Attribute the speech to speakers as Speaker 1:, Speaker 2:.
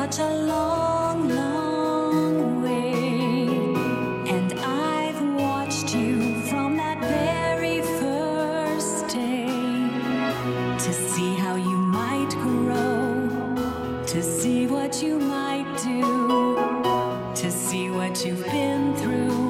Speaker 1: such a long, long way. And I've watched you from that very first day to see how you might grow, to see what you might do, to see what you've been through.